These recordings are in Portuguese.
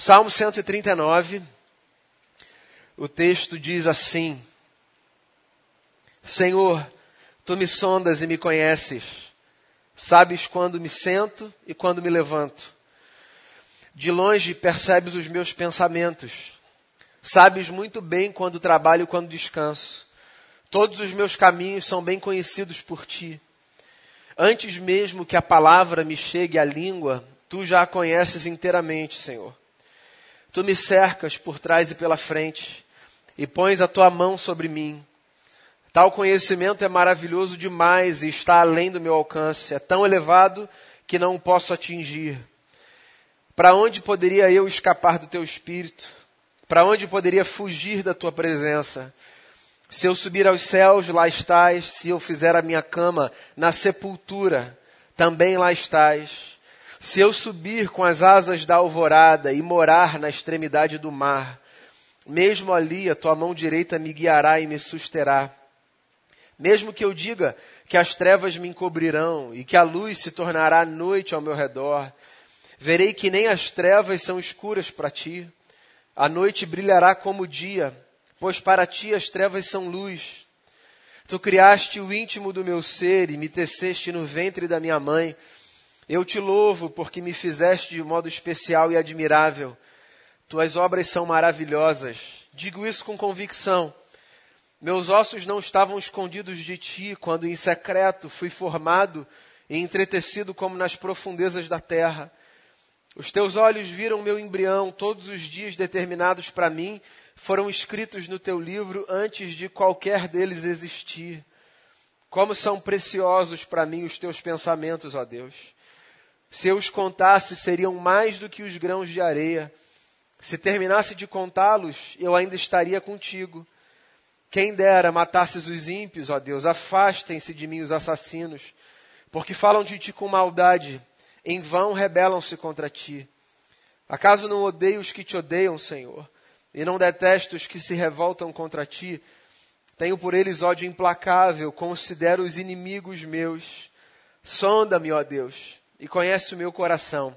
Salmo 139, o texto diz assim: Senhor, Tu me sondas e me conheces, sabes quando me sento e quando me levanto. De longe percebes os meus pensamentos, sabes muito bem quando trabalho e quando descanso. Todos os meus caminhos são bem conhecidos por Ti. Antes mesmo que a palavra me chegue à língua, Tu já a conheces inteiramente, Senhor. Tu me cercas por trás e pela frente, e pões a Tua mão sobre mim. Tal conhecimento é maravilhoso demais e está além do meu alcance. É tão elevado que não o posso atingir. Para onde poderia eu escapar do Teu Espírito? Para onde poderia fugir da Tua presença? Se eu subir aos céus, lá estás. Se eu fizer a minha cama na sepultura, também lá estás. Se eu subir com as asas da alvorada e morar na extremidade do mar, mesmo ali a Tua mão direita me guiará e me susterá. Mesmo que eu diga que as trevas me encobrirão e que a luz se tornará noite ao meu redor, verei que nem as trevas são escuras para Ti. A noite brilhará como o dia, pois para Ti as trevas são luz. Tu criaste o íntimo do meu ser e me teceste no ventre da minha mãe. Eu Te louvo porque me fizeste de modo especial e admirável. Tuas obras são maravilhosas. Digo isso com convicção. Meus ossos não estavam escondidos de Ti quando em secreto fui formado e entretecido como nas profundezas da terra. Os Teus olhos viram meu embrião, todos os dias determinados para mim foram escritos no Teu livro antes de qualquer deles existir. Como são preciosos para mim os Teus pensamentos, ó Deus. Se eu os contasse, seriam mais do que os grãos de areia. Se terminasse de contá-los, eu ainda estaria contigo. Quem dera matasses os ímpios, ó Deus, afastem-se de mim os assassinos, porque falam de Ti com maldade, em vão rebelam-se contra Ti. Acaso não odeio os que Te odeiam, Senhor, e não detesto os que se revoltam contra Ti? Tenho por eles ódio implacável, considero os inimigos meus. Sonda-me, ó Deus, e conhece o meu coração.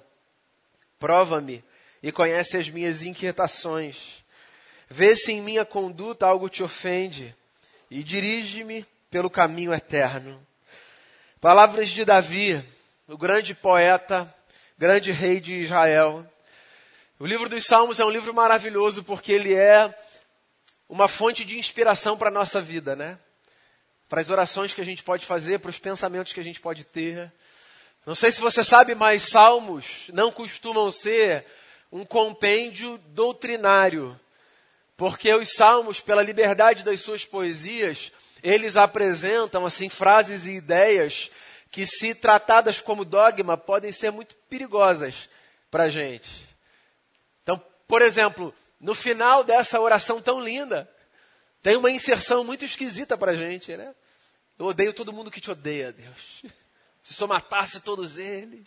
Prova-me e conhece as minhas inquietações. Vê se em minha conduta algo Te ofende e dirige-me pelo caminho eterno. Palavras de Davi, o grande poeta, grande rei de Israel. O livro dos Salmos é um livro maravilhoso porque ele é uma fonte de inspiração para a nossa vida, né? Para as orações que a gente pode fazer, para os pensamentos que a gente pode ter. Não sei se você sabe, mas salmos não costumam ser um compêndio doutrinário, porque os salmos, pela liberdade das suas poesias, eles apresentam assim frases e ideias que, se tratadas como dogma, podem ser muito perigosas para a gente. Então, por exemplo, no final dessa oração tão linda, tem uma inserção muito esquisita para a gente, né? Eu odeio todo mundo que Te odeia, Deus. Se só matasse todos eles.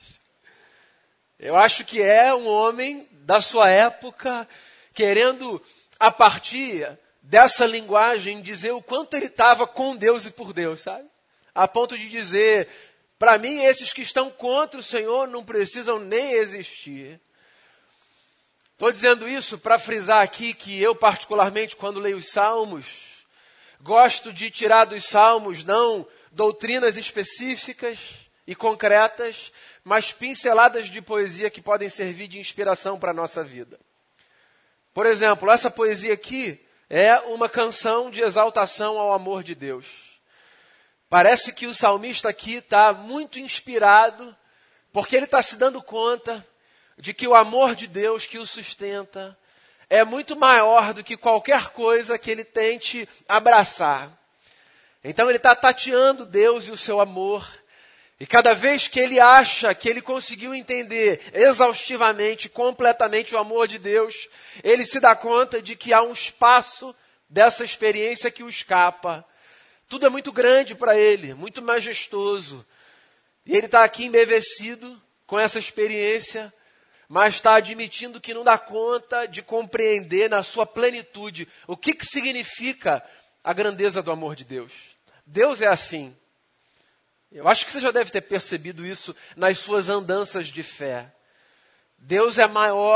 Eu acho que é um homem da sua época querendo, a partir dessa linguagem, dizer o quanto ele estava com Deus e por Deus, sabe? A ponto de dizer, para mim, esses que estão contra o Senhor não precisam nem existir. Estou dizendo isso para frisar aqui que eu, particularmente, quando leio os Salmos, gosto de tirar dos Salmos não doutrinas específicas e concretas, mas pinceladas de poesia que podem servir de inspiração para a nossa vida. Por exemplo, essa poesia aqui é uma canção de exaltação ao amor de Deus. Parece que o salmista aqui está muito inspirado, porque ele está se dando conta de que o amor de Deus que o sustenta é muito maior do que qualquer coisa que ele tente abraçar. Então ele está tateando Deus e o seu amor. E cada vez que ele acha que ele conseguiu entender exaustivamente, completamente o amor de Deus, ele se dá conta de que há um espaço dessa experiência que o escapa. Tudo é muito grande para ele, muito majestoso. E ele está aqui embevecido com essa experiência, mas está admitindo que não dá conta de compreender na sua plenitude o que significa a grandeza do amor de Deus. Deus é assim. Eu acho que você já deve ter percebido isso nas suas andanças de fé. Deus é maior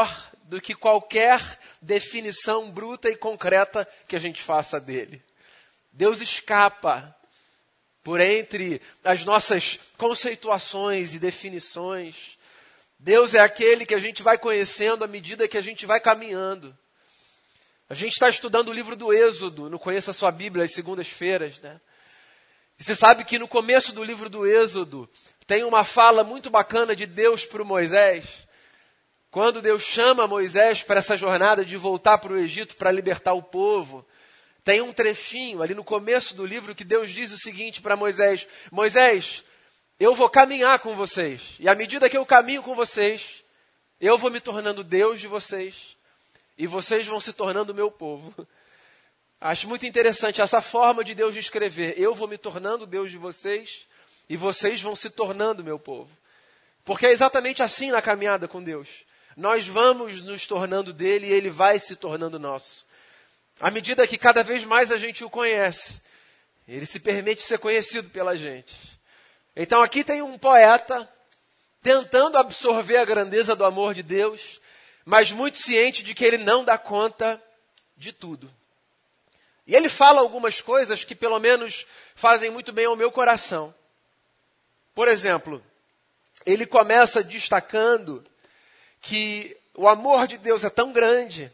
do que qualquer definição bruta e concreta que a gente faça dele. Deus escapa por entre as nossas conceituações e definições. Deus é aquele que a gente vai conhecendo à medida que a gente vai caminhando. A gente está estudando o livro do Êxodo, no Conheça a Sua Bíblia, às segundas-feiras, né? E você sabe que no começo do livro do Êxodo, tem uma fala muito bacana de Deus para o Moisés. Quando Deus chama Moisés para essa jornada de voltar para o Egito para libertar o povo, tem um trechinho ali no começo do livro que Deus diz o seguinte para Moisés: Moisés, eu vou caminhar com vocês. E à medida que eu caminho com vocês, eu vou me tornando Deus de vocês. E vocês vão se tornando o meu povo. Acho muito interessante essa forma de Deus de escrever. Eu vou me tornando Deus de vocês e vocês vão se tornando meu povo. Porque é exatamente assim na caminhada com Deus. Nós vamos nos tornando dele e ele vai se tornando nosso. À medida que cada vez mais a gente o conhece, ele se permite ser conhecido pela gente. Então aqui tem um poeta tentando absorver a grandeza do amor de Deus, mas muito ciente de que ele não dá conta de tudo. E ele fala algumas coisas que pelo menos fazem muito bem ao meu coração. Por exemplo, ele começa destacando que o amor de Deus é tão grande,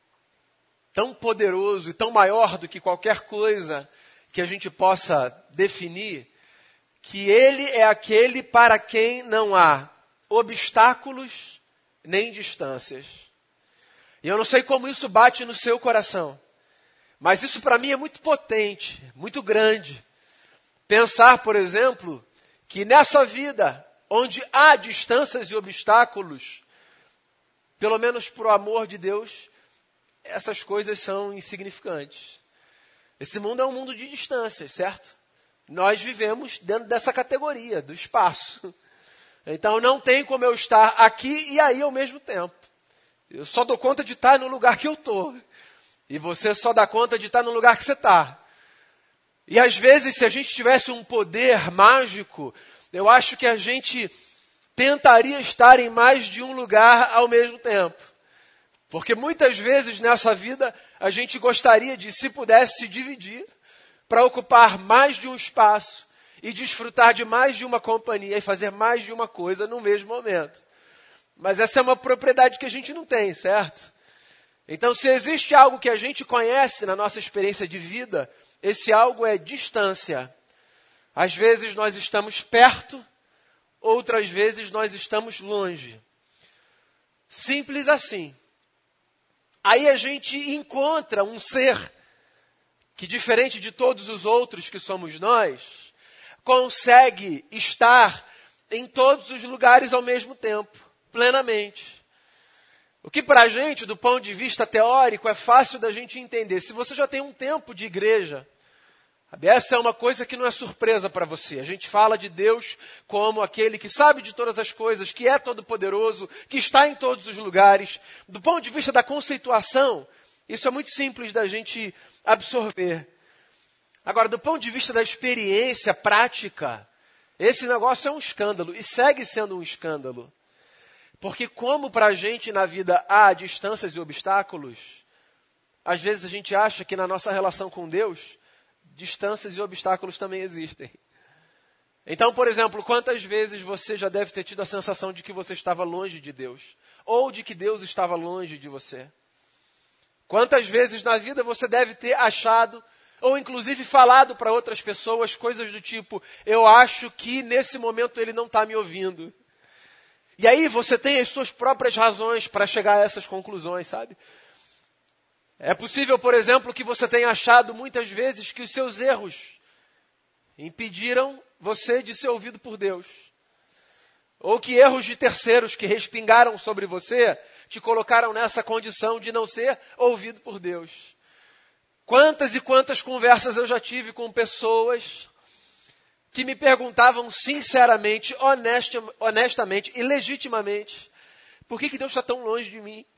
tão poderoso e tão maior do que qualquer coisa que a gente possa definir, que ele é aquele para quem não há obstáculos nem distâncias. E eu não sei como isso bate no seu coração, mas isso para mim é muito potente, muito grande. Pensar, por exemplo, que nessa vida, onde há distâncias e obstáculos, pelo menos para o amor de Deus, essas coisas são insignificantes. Esse mundo é um mundo de distâncias, certo? Nós vivemos dentro dessa categoria, do espaço. Então não tem como eu estar aqui e aí ao mesmo tempo. Eu só dou conta de estar no lugar que eu estou. E você só dá conta de estar no lugar que você está. E às vezes, se a gente tivesse um poder mágico, eu acho que a gente tentaria estar em mais de um lugar ao mesmo tempo. Porque muitas vezes nessa vida, a gente gostaria de, se pudesse, se dividir para ocupar mais de um espaço e desfrutar de mais de uma companhia e fazer mais de uma coisa no mesmo momento. Mas essa é uma propriedade que a gente não tem, certo? Então, se existe algo que a gente conhece na nossa experiência de vida, esse algo é distância. Às vezes nós estamos perto, outras vezes nós estamos longe. Simples assim. Aí a gente encontra um ser que, diferente de todos os outros que somos nós, consegue estar em todos os lugares ao mesmo tempo, plenamente. O que para a gente, do ponto de vista teórico, é fácil da gente entender. Se você já tem um tempo de igreja, essa é uma coisa que não é surpresa para você. A gente fala de Deus como aquele que sabe de todas as coisas, que é todo-poderoso, que está em todos os lugares. Do ponto de vista da conceituação, isso é muito simples da gente absorver. Agora, do ponto de vista da experiência prática, esse negócio é um escândalo e segue sendo um escândalo. Porque como para a gente na vida há distâncias e obstáculos, às vezes a gente acha que na nossa relação com Deus, distâncias e obstáculos também existem. Então, por exemplo, quantas vezes você já deve ter tido a sensação de que você estava longe de Deus? Ou de que Deus estava longe de você? Quantas vezes na vida você deve ter achado, ou inclusive falado para outras pessoas coisas do tipo: eu acho que nesse momento ele não está me ouvindo. E aí você tem as suas próprias razões para chegar a essas conclusões, sabe? É possível, por exemplo, que você tenha achado muitas vezes que os seus erros impediram você de ser ouvido por Deus. Ou que erros de terceiros que respingaram sobre você te colocaram nessa condição de não ser ouvido por Deus. Quantas e quantas conversas eu já tive com pessoas que me perguntavam sinceramente, honestamente e legitimamente, por que Deus está tão longe de mim?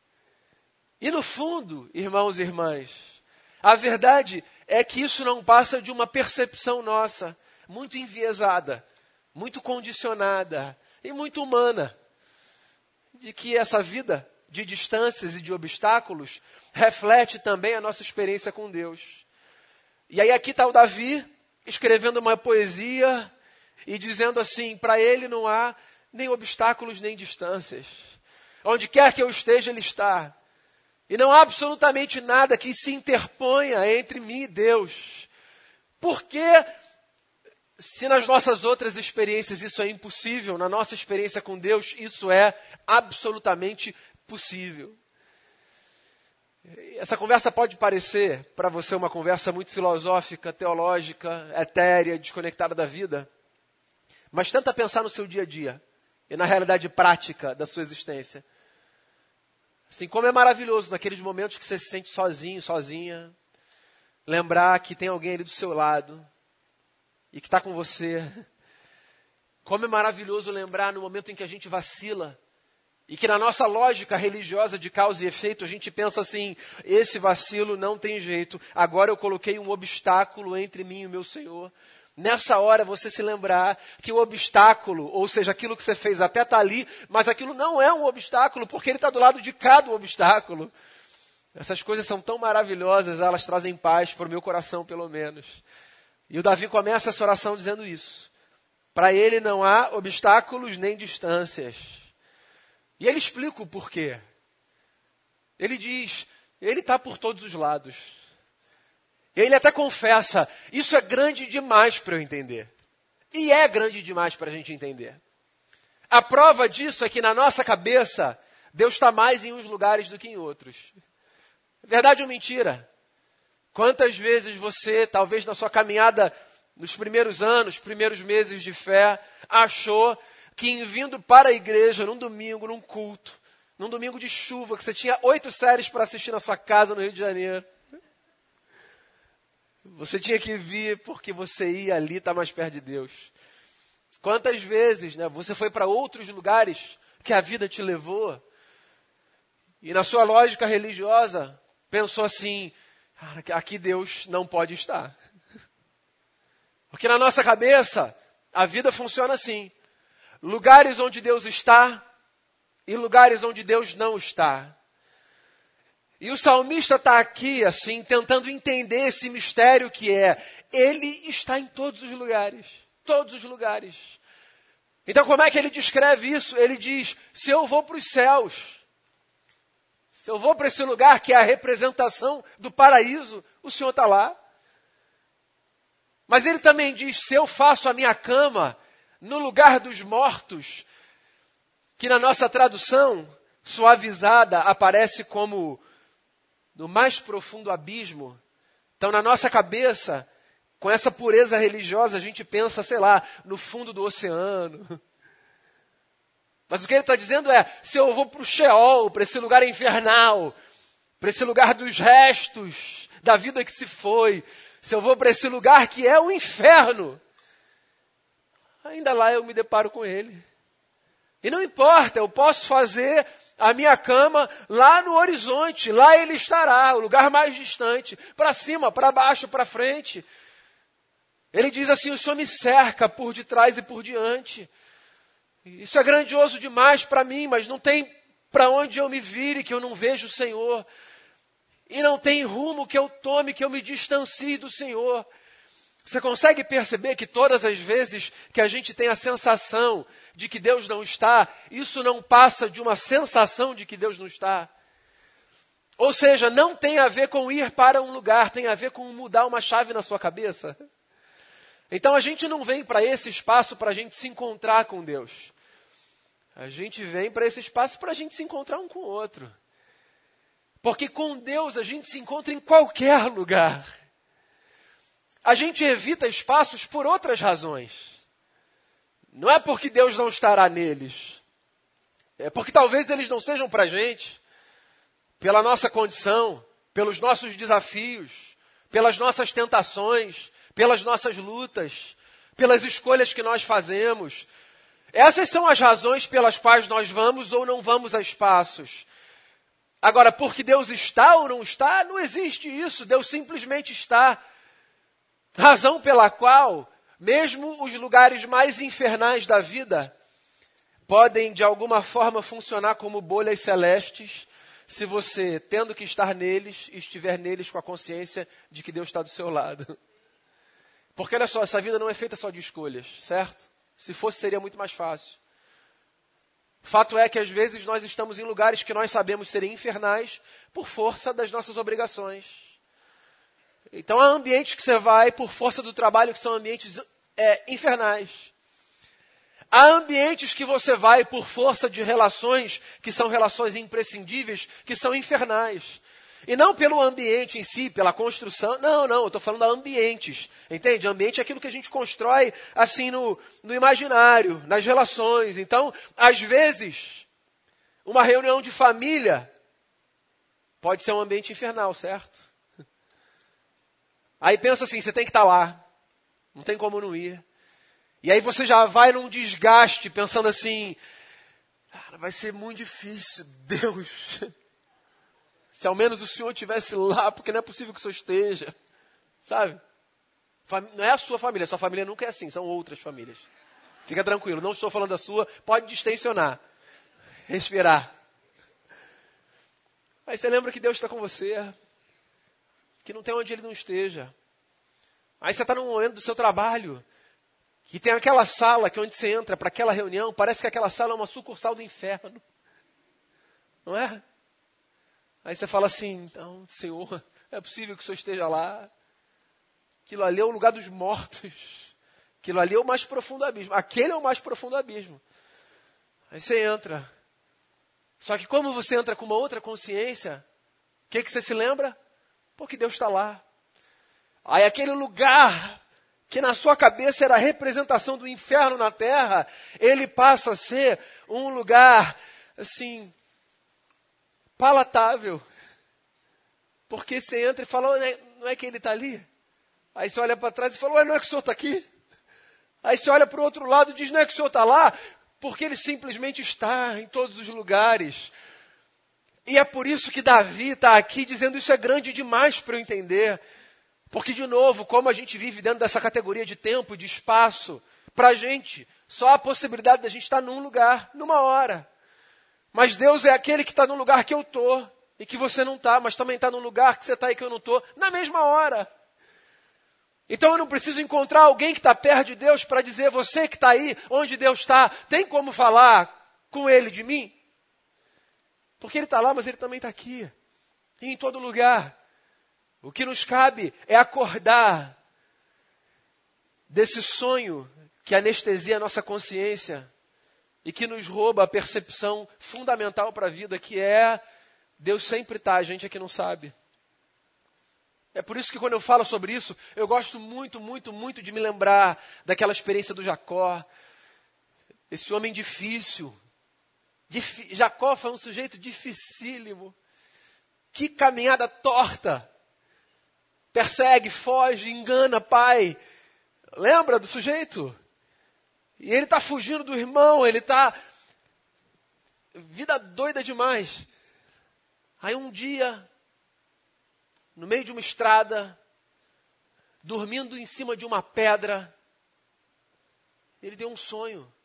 E no fundo, irmãos e irmãs, a verdade é que isso não passa de uma percepção nossa, muito enviesada, muito condicionada e muito humana, de que essa vida de distâncias e de obstáculos reflete também a nossa experiência com Deus. E aí aqui está o Davi escrevendo uma poesia e dizendo assim, para ele não há nem obstáculos nem distâncias. Onde quer que eu esteja, ele está. E não há absolutamente nada que se interponha entre mim e Deus. Porque se nas nossas outras experiências isso é impossível, na nossa experiência com Deus isso é absolutamente possível. Essa conversa pode parecer para você uma conversa muito filosófica, teológica, etérea, desconectada da vida. Mas tenta pensar no seu dia a dia e na realidade prática da sua existência. Assim, como é maravilhoso naqueles momentos que você se sente sozinho, sozinha, lembrar que tem alguém ali do seu lado e que está com você. Como é maravilhoso lembrar no momento em que a gente vacila e que na nossa lógica religiosa de causa e efeito a gente pensa assim, esse vacilo não tem jeito, agora eu coloquei um obstáculo entre mim e o meu Senhor. Nessa hora você se lembrar que o obstáculo, ou seja, aquilo que você fez até está ali, mas aquilo não é um obstáculo, porque ele está do lado de cada obstáculo. Essas coisas são tão maravilhosas, elas trazem paz para o meu coração, pelo menos. E o Davi começa essa oração dizendo isso. Para ele não há obstáculos nem distâncias. E ele explica o porquê. Ele diz, ele está por todos os lados. Ele até confessa, isso é grande demais para eu entender. E é grande demais para a gente entender. A prova disso é que na nossa cabeça, Deus está mais em uns lugares do que em outros. Verdade ou mentira? Quantas vezes você, talvez na sua caminhada, nos primeiros anos, primeiros meses de fé, achou que em vindo para a igreja, num domingo, num culto, num domingo de chuva, que você tinha 8 séries para assistir na sua casa no Rio de Janeiro, você tinha que vir porque você ia ali estar mais perto de Deus. Quantas vezes você foi para outros lugares que a vida te levou e na sua lógica religiosa pensou assim, aqui Deus não pode estar. Porque na nossa cabeça a vida funciona assim. Lugares onde Deus está e lugares onde Deus não está. E o salmista está aqui, assim, tentando entender esse mistério que é, ele está em todos os lugares. Todos os lugares. Então, como é que ele descreve isso? Ele diz, se eu vou para os céus, se eu vou para esse lugar que é a representação do paraíso, o Senhor está lá. Mas ele também diz, se eu faço a minha cama no lugar dos mortos, que na nossa tradução, suavizada, aparece como no mais profundo abismo. Então, na nossa cabeça, com essa pureza religiosa, a gente pensa, sei lá, no fundo do oceano. Mas o que ele está dizendo é, se eu vou para o Sheol, para esse lugar infernal, para esse lugar dos restos da vida que se foi, se eu vou para esse lugar que é o inferno, ainda lá eu me deparo com ele. E não importa, eu posso fazer a minha cama lá no horizonte, lá ele estará, o lugar mais distante, para cima, para baixo, para frente. Ele diz assim, o Senhor me cerca por detrás e por diante. Isso é grandioso demais para mim, mas não tem para onde eu me vire que eu não vejo o Senhor. E não tem rumo que eu tome que eu me distancie do Senhor. Você consegue perceber que todas as vezes que a gente tem a sensação de que Deus não está, isso não passa de uma sensação de que Deus não está? Ou seja, não tem a ver com ir para um lugar, tem a ver com mudar uma chave na sua cabeça. Então a gente não vem para esse espaço para a gente se encontrar com Deus. A gente vem para esse espaço para a gente se encontrar um com o outro. Porque com Deus a gente se encontra em qualquer lugar. A gente evita espaços por outras razões. Não é porque Deus não estará neles. É porque talvez eles não sejam para a gente. Pela nossa condição, pelos nossos desafios, pelas nossas tentações, pelas nossas lutas, pelas escolhas que nós fazemos. Essas são as razões pelas quais nós vamos ou não vamos a espaços. Agora, porque Deus está ou não está, não existe isso. Deus simplesmente está. Razão pela qual, mesmo os lugares mais infernais da vida, podem de alguma forma funcionar como bolhas celestes, se você, tendo que estar neles, estiver neles com a consciência de que Deus está do seu lado. Porque olha só, essa vida não é feita só de escolhas, certo? Se fosse, seria muito mais fácil. Fato é que às vezes nós estamos em lugares que nós sabemos serem infernais por força das nossas obrigações. Então há ambientes que você vai por força do trabalho que são ambientes infernais. Há ambientes que você vai por força de relações que são relações imprescindíveis, que são infernais. E não pelo ambiente em si, pela construção. Não, eu estou falando de ambientes. Entende? Ambiente é aquilo que a gente constrói assim no imaginário, nas relações. Então, às vezes, uma reunião de família pode ser um ambiente infernal, certo? Aí pensa assim, você tem que estar lá. Não tem como não ir. E aí você já vai num desgaste, pensando assim, cara, vai ser muito difícil, Deus. Se ao menos o Senhor estivesse lá, porque não é possível que o Senhor esteja. Sabe? Não é a sua família nunca é assim, são outras famílias. Fica tranquilo, não estou falando da sua, pode distensionar. Respirar. Aí você lembra que Deus está com você, que não tem onde Ele não esteja. Aí você está num momento do seu trabalho, que tem aquela sala que onde você entra para aquela reunião, parece que aquela sala é uma sucursal do inferno. Não é? Aí você fala assim, então, Senhor, é possível que o Senhor esteja lá? Aquilo ali é o lugar dos mortos. Aquilo ali é o mais profundo abismo. Aquele é o mais profundo abismo. Aí você entra. Só que como você entra com uma outra consciência, o que você se lembra? Porque Deus está lá. Aí aquele lugar que na sua cabeça era a representação do inferno na terra, ele passa a ser um lugar, assim, palatável. Porque você entra e fala, não é que ele está ali? Aí você olha para trás e fala, não é que o Senhor está aqui? Aí você olha para o outro lado e diz, não é que o Senhor está lá? Porque ele simplesmente está em todos os lugares. E é por isso que Davi está aqui dizendo, isso é grande demais para eu entender. Porque, de novo, como a gente vive dentro dessa categoria de tempo, de espaço, para a gente, só há a possibilidade da gente estar num lugar, numa hora. Mas Deus é aquele que está no lugar que eu estou, e que você não está, mas também está no lugar que você está e que eu não estou, na mesma hora. Então eu não preciso encontrar alguém que está perto de Deus para dizer, você que está aí, onde Deus está, tem como falar com Ele de mim? Porque Ele está lá, mas Ele também está aqui, e em todo lugar. O que nos cabe é acordar desse sonho que anestesia a nossa consciência e que nos rouba a percepção fundamental para a vida, que é Deus sempre está, a gente é que não sabe. É por isso que quando eu falo sobre isso, eu gosto muito, muito, muito de me lembrar daquela experiência do Jacó, esse homem difícil. Jacó foi um sujeito dificílimo. Que caminhada torta. Persegue, foge, engana pai. Lembra do sujeito? E ele está fugindo do irmão, ele está... Vida doida demais. Aí um dia, no meio de uma estrada, dormindo em cima de uma pedra, ele deu um sonho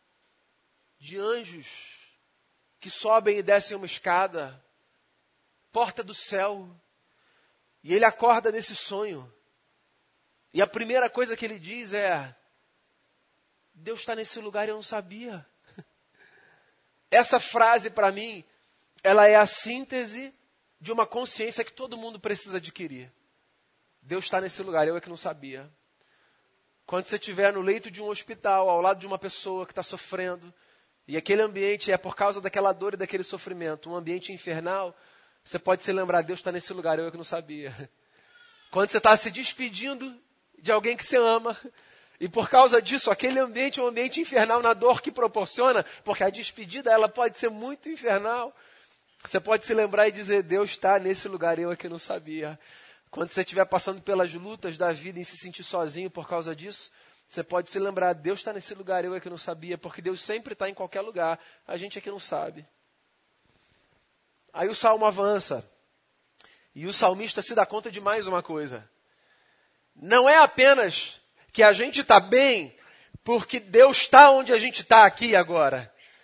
de anjos que sobem e descem uma escada, porta do céu. E ele acorda nesse sonho. E a primeira coisa que ele diz é, Deus está nesse lugar e eu não sabia. Essa frase para mim, ela é a síntese de uma consciência que todo mundo precisa adquirir. Deus está nesse lugar, eu é que não sabia. Quando você estiver no leito de um hospital, ao lado de uma pessoa que está sofrendo, e aquele ambiente é por causa daquela dor e daquele sofrimento, um ambiente infernal, você pode se lembrar, Deus está nesse lugar, eu é que não sabia. Quando você está se despedindo de alguém que você ama, e por causa disso, aquele ambiente é um ambiente infernal na dor que proporciona, porque a despedida ela pode ser muito infernal. Você pode se lembrar e dizer, Deus está nesse lugar, eu é que não sabia. Quando você estiver passando pelas lutas da vida e se sentir sozinho por causa disso, você pode se lembrar, Deus está nesse lugar, eu é que não sabia, porque Deus sempre está em qualquer lugar, a gente é que não sabe. Aí o salmo avança, e o salmista se dá conta de mais uma coisa. Não é apenas que a gente está bem, porque Deus está onde a gente está aqui agora.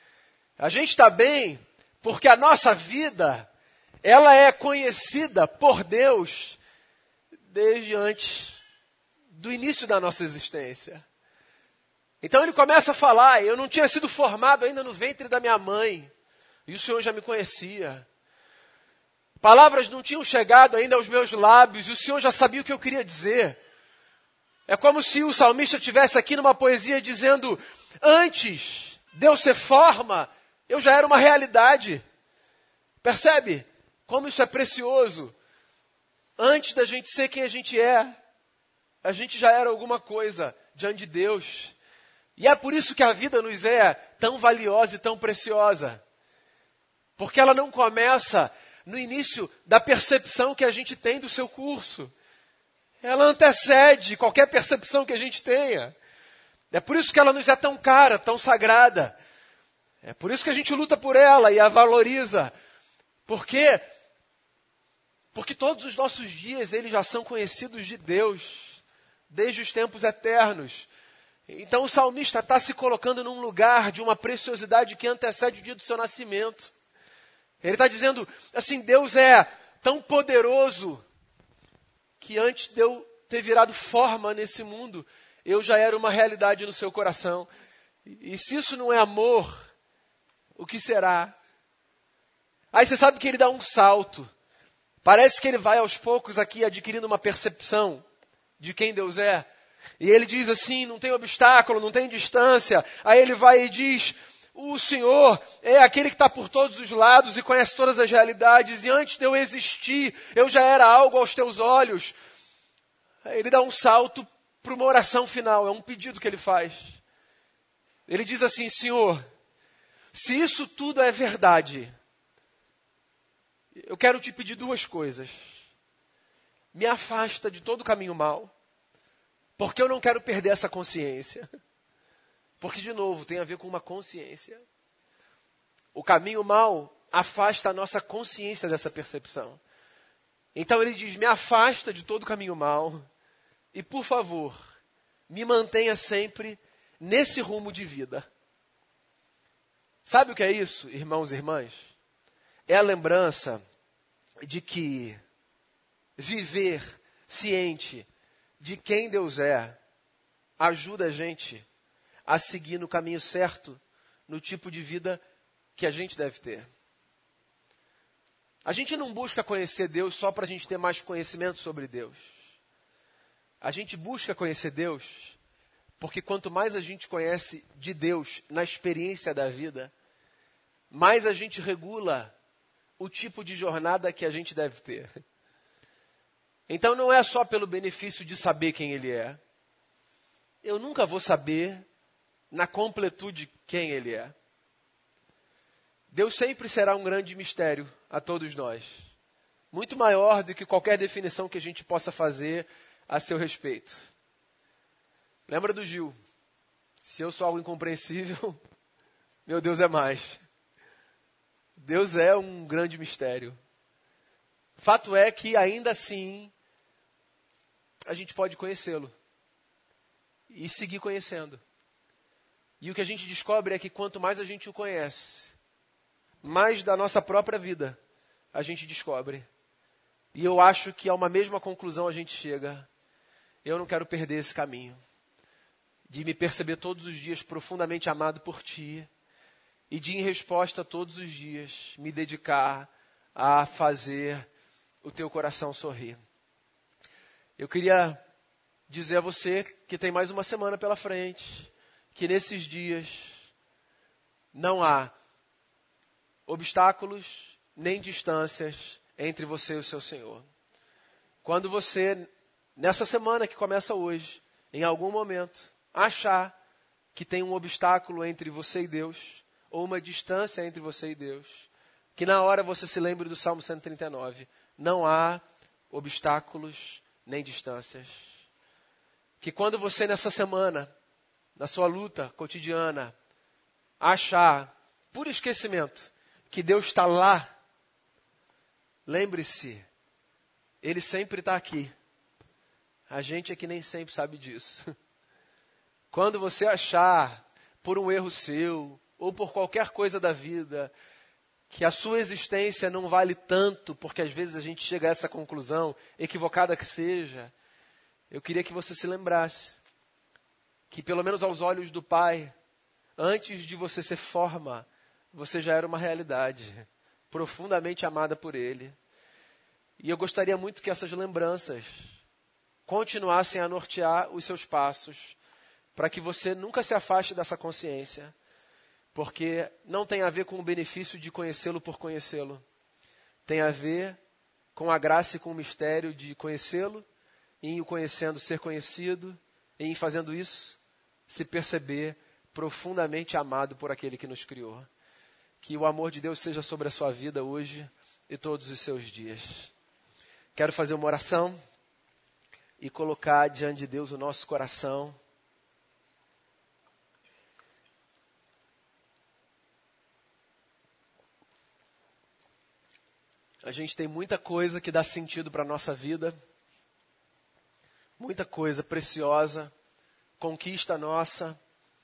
A gente está bem porque a nossa vida, ela é conhecida por Deus desde antes do início da nossa existência. Então ele começa a falar, eu não tinha sido formado ainda no ventre da minha mãe, e o Senhor já me conhecia. Palavras não tinham chegado ainda aos meus lábios, e o Senhor já sabia o que eu queria dizer. É como se o salmista estivesse aqui numa poesia dizendo, antes de eu ser forma, eu já era uma realidade. Percebe como isso é precioso? Antes da gente ser quem a gente gente já era alguma coisa diante de Deus. E é por isso que a vida nos é tão valiosa e tão preciosa. Porque ela não começa no início da percepção que a gente tem do seu curso. Ela antecede qualquer percepção que a gente tenha. É por isso que ela nos é tão cara, tão sagrada. É por isso que a gente luta por ela e a valoriza. Por quê? Porque todos os nossos dias, eles já são conhecidos de Deus, desde os tempos eternos. Então o salmista está se colocando num lugar de uma preciosidade que antecede o dia do seu nascimento. Ele está dizendo, assim, Deus é tão poderoso que antes de eu ter virado forma nesse mundo, eu já era uma realidade no seu coração. E se isso não é amor, o que será? Aí você sabe que ele dá um salto. Parece que ele vai aos poucos aqui adquirindo uma percepção de quem Deus é. E ele diz assim, não tem obstáculo, não tem distância. Aí ele vai e diz, o Senhor é aquele que está por todos os lados e conhece todas as realidades. E antes de eu existir, eu já era algo aos teus olhos. Aí ele dá um salto para uma oração final, é um pedido que ele faz. Ele diz assim, Senhor, se isso tudo é verdade, eu quero te pedir duas coisas. Me afasta de todo caminho mau, porque eu não quero perder essa consciência. Porque, de novo, tem a ver com uma consciência. O caminho mau afasta a nossa consciência dessa percepção. Então ele diz, me afasta de todo caminho mau e, por favor, me mantenha sempre nesse rumo de vida. Sabe o que é isso, irmãos e irmãs? É a lembrança de que viver ciente de quem Deus é ajuda a gente a seguir no caminho certo, no tipo de vida que a gente deve ter. A gente não busca conhecer Deus só para a gente ter mais conhecimento sobre Deus. A gente busca conhecer Deus porque quanto mais a gente conhece de Deus na experiência da vida, mais a gente regula o tipo de jornada que a gente deve ter. Então não é só pelo benefício de saber quem Ele é. Eu nunca vou saber na completude quem Ele é. Deus sempre será um grande mistério a todos nós. Muito maior do que qualquer definição que a gente possa fazer a seu respeito. Lembra do Gil? Se eu sou algo incompreensível, meu Deus é mais. Deus é um grande mistério. Fato é que ainda assim a gente pode conhecê-lo e seguir conhecendo. E o que a gente descobre é que quanto mais a gente o conhece, mais da nossa própria vida a gente descobre. E eu acho que a uma mesma conclusão a gente chega. Eu não quero perder esse caminho de me perceber todos os dias profundamente amado por Ti e de, em resposta, todos os dias, me dedicar a fazer o Teu coração sorrir. Eu queria dizer a você que tem mais uma semana pela frente, que nesses dias não há obstáculos nem distâncias entre você e o seu Senhor. Quando você, nessa semana que começa hoje, em algum momento, achar que tem um obstáculo entre você e Deus, ou uma distância entre você e Deus, que na hora você se lembre do Salmo 139. Não há obstáculos nem distâncias. Que quando você nessa semana, na sua luta cotidiana, achar, por esquecimento, que Deus está lá, lembre-se, Ele sempre está aqui. A gente é que nem sempre sabe disso. Quando você achar, por um erro seu, ou por qualquer coisa da vida, que a sua existência não vale tanto, porque às vezes a gente chega a essa conclusão, equivocada que seja, eu queria que você se lembrasse que, pelo menos aos olhos do Pai, antes de você ser forma, você já era uma realidade, profundamente amada por Ele. E eu gostaria muito que essas lembranças continuassem a nortear os seus passos, para que você nunca se afaste dessa consciência, porque não tem a ver com o benefício de conhecê-lo por conhecê-lo. Tem a ver com a graça e com o mistério de conhecê-lo, e em o conhecendo ser conhecido, e em fazendo isso, se perceber profundamente amado por aquele que nos criou. Que o amor de Deus seja sobre a sua vida hoje e todos os seus dias. Quero fazer uma oração e colocar diante de Deus o nosso coração. A gente tem muita coisa que dá sentido para a nossa vida, muita coisa preciosa, conquista nossa,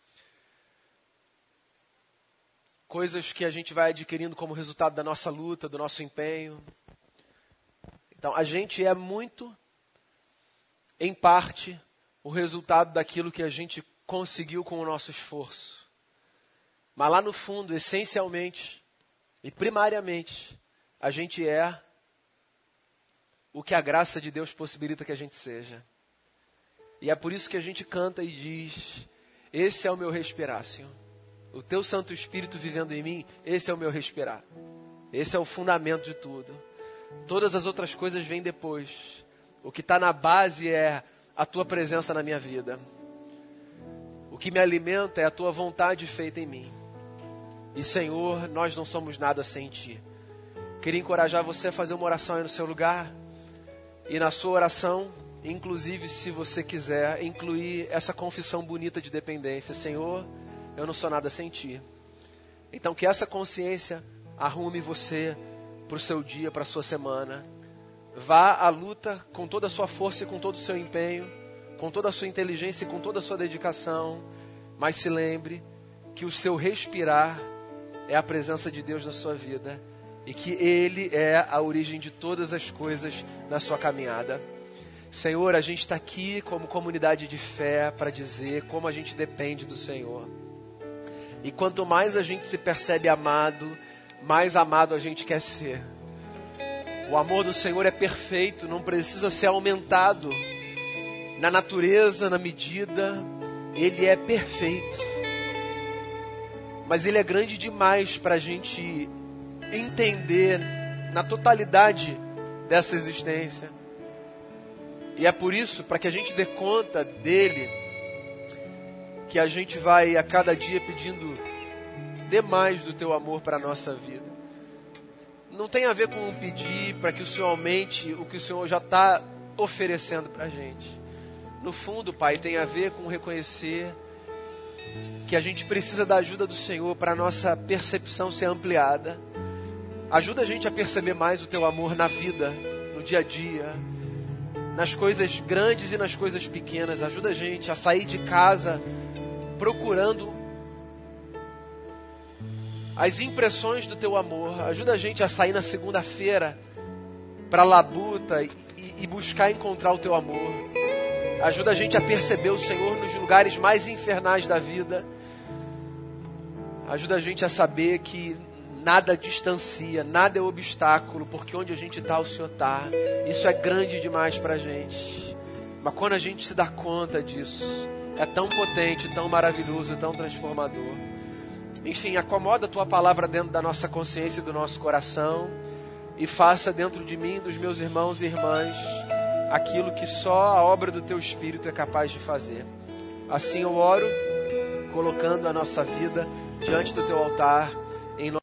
coisas que a gente vai adquirindo como resultado da nossa luta, do nosso empenho. Então, a gente é muito, em parte, o resultado daquilo que a gente conseguiu com o nosso esforço. Mas lá no fundo, essencialmente e primariamente, a gente é o que a graça de Deus possibilita que a gente seja. E é por isso que a gente canta e diz: esse é o meu respirar, Senhor. O teu Santo Espírito vivendo em mim, esse é o meu respirar. Esse é o fundamento de tudo. Todas as outras coisas vêm depois. O que está na base é a tua presença na minha vida. O que me alimenta é a tua vontade feita em mim. E, Senhor, nós não somos nada sem ti. Queria encorajar você a fazer uma oração aí no seu lugar. E na sua oração, inclusive, se você quiser, incluir essa confissão bonita de dependência. Senhor, eu não sou nada sem ti. Então que essa consciência arrume você para o seu dia, para a sua semana. Vá à luta com toda a sua força e com todo o seu empenho, com toda a sua inteligência e com toda a sua dedicação. Mas se lembre que o seu respirar é a presença de Deus na sua vida. E que Ele é a origem de todas as coisas na sua caminhada. Senhor, a gente está aqui como comunidade de fé para dizer como a gente depende do Senhor. E quanto mais a gente se percebe amado, mais amado a gente quer ser. O amor do Senhor é perfeito, não precisa ser aumentado na natureza, na medida. Ele é perfeito. Mas Ele é grande demais para a gente entender na totalidade dessa existência. E é por isso, para que a gente dê conta dele, que a gente vai a cada dia pedindo: dê mais do teu amor para a nossa vida. Não tem a ver com pedir para que o Senhor aumente o que o Senhor já está oferecendo para a gente. No fundo, Pai, tem a ver com reconhecer que a gente precisa da ajuda do Senhor para a nossa percepção ser ampliada. Ajuda a gente a perceber mais o teu amor na vida, no dia a dia, nas coisas grandes e nas coisas pequenas. Ajuda a gente a sair de casa procurando as impressões do teu amor. Ajuda a gente a sair na segunda-feira para a labuta e buscar encontrar o teu amor. Ajuda a gente a perceber o Senhor nos lugares mais infernais da vida. Ajuda a gente a saber que nada distancia, nada é obstáculo, porque onde a gente está, o Senhor está. Isso é grande demais para a gente. Mas quando a gente se dá conta disso, é tão potente, tão maravilhoso, tão transformador. Enfim, acomoda a tua palavra dentro da nossa consciência e do nosso coração e faça dentro de mim, dos meus irmãos e irmãs, aquilo que só a obra do teu Espírito é capaz de fazer. Assim eu oro, colocando a nossa vida diante do teu altar, em